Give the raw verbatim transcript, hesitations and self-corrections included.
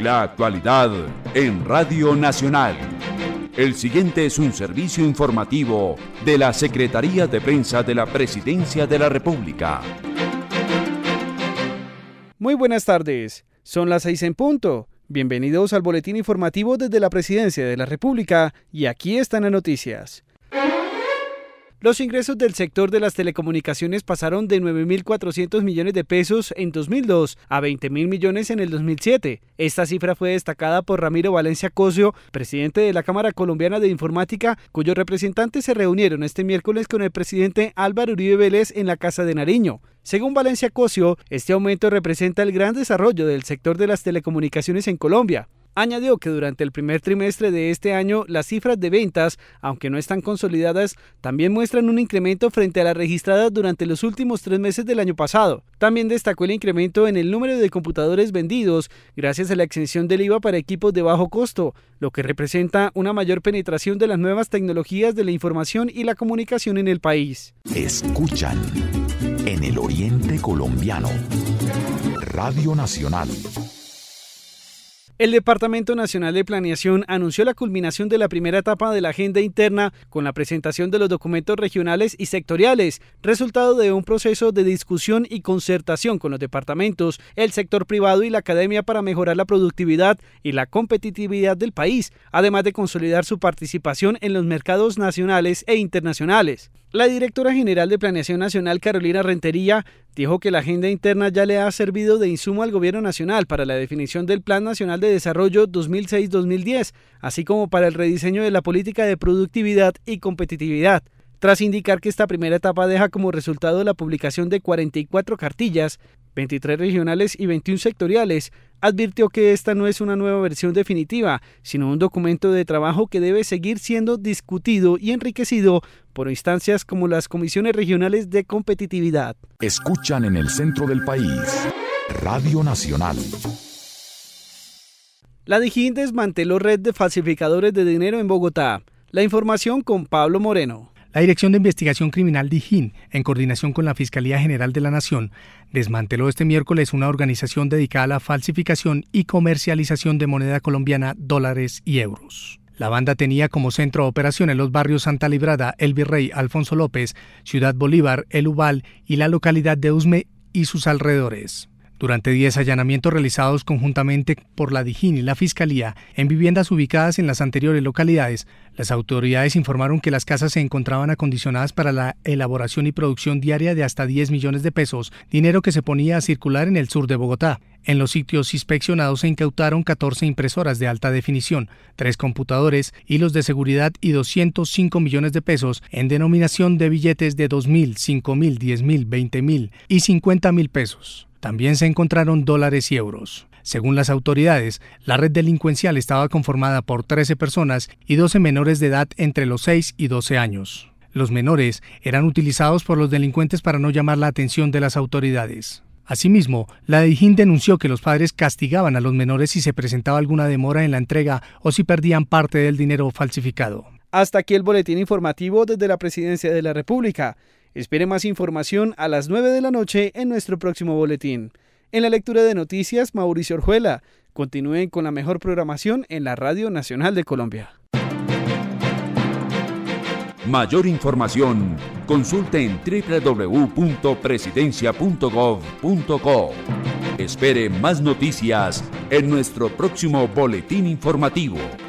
La actualidad en Radio Nacional. El siguiente es un servicio informativo de la Secretaría de Prensa de la Presidencia de la República. Muy buenas tardes, son las seis en punto. Bienvenidos al boletín informativo desde la Presidencia de la República y aquí están las noticias. Los ingresos del sector de las telecomunicaciones pasaron de nueve mil cuatrocientos millones de pesos en dos mil dos a veinte mil millones en el dos mil siete. Esta cifra fue destacada por Ramiro Valencia Cosio, presidente de la Cámara Colombiana de Informática, cuyos representantes se reunieron este miércoles con el presidente Álvaro Uribe Vélez en la Casa de Nariño. Según Valencia Cosio, este aumento representa el gran desarrollo del sector de las telecomunicaciones en Colombia. Añadió que durante el primer trimestre de este año las cifras de ventas, aunque no están consolidadas, también muestran un incremento frente a las registradas durante los últimos tres meses del año pasado. También destacó el incremento en el número de computadores vendidos gracias a la exención del I V A para equipos de bajo costo, lo que representa una mayor penetración de las nuevas tecnologías de la información y la comunicación en el país. Escuchan en el Oriente Colombiano, Radio Nacional. El Departamento Nacional de Planeación anunció la culminación de la primera etapa de la agenda interna con la presentación de los documentos regionales y sectoriales, resultado de un proceso de discusión y concertación con los departamentos, el sector privado y la academia para mejorar la productividad y la competitividad del país, además de consolidar su participación en los mercados nacionales e internacionales. La directora general de Planeación Nacional, Carolina Rentería, dijo que la agenda interna ya le ha servido de insumo al Gobierno Nacional para la definición del Plan Nacional de Desarrollo dos mil seis a dos mil diez, así como para el rediseño de la política de productividad y competitividad. Tras indicar que esta primera etapa deja como resultado la publicación de cuarenta y cuatro cartillas, veintitrés regionales y veintiuno sectoriales, advirtió que esta no es una nueva versión definitiva, sino un documento de trabajo que debe seguir siendo discutido y enriquecido por instancias como las comisiones regionales de competitividad. Escuchan en el centro del país, Radio Nacional. La Dijín desmanteló red de falsificadores de dinero en Bogotá. La información con Pablo Moreno. La Dirección de Investigación Criminal Dijín, en coordinación con la Fiscalía General de la Nación, desmanteló este miércoles una organización dedicada a la falsificación y comercialización de moneda colombiana, dólares y euros. La banda tenía como centro de operación en los barrios Santa Librada, El Virrey, Alfonso López, Ciudad Bolívar, El Ubal y la localidad de Usme y sus alrededores. Durante diez allanamientos realizados conjuntamente por la Dijín y la Fiscalía en viviendas ubicadas en las anteriores localidades, las autoridades informaron que las casas se encontraban acondicionadas para la elaboración y producción diaria de hasta diez millones de pesos, dinero que se ponía a circular en el sur de Bogotá. En los sitios inspeccionados se incautaron catorce impresoras de alta definición, tres computadores, hilos de seguridad y doscientos cinco millones de pesos en denominación de billetes de dos mil, cinco mil, diez mil, veinte mil y cincuenta mil pesos. También se encontraron dólares y euros. Según las autoridades, la red delincuencial estaba conformada por trece personas y doce menores de edad entre los seis y doce años. Los menores eran utilizados por los delincuentes para no llamar la atención de las autoridades. Asimismo, la Dijín denunció que los padres castigaban a los menores si se presentaba alguna demora en la entrega o si perdían parte del dinero falsificado. Hasta aquí el boletín informativo desde la Presidencia de la República. Espere más información a las nueve de la noche en nuestro próximo boletín. En la lectura de noticias, Mauricio Orjuela. Continúen con la mejor programación en la Radio Nacional de Colombia. Mayor información, consulte en doble u doble u doble u punto presidencia punto gov punto co. Espere más noticias en nuestro próximo boletín informativo.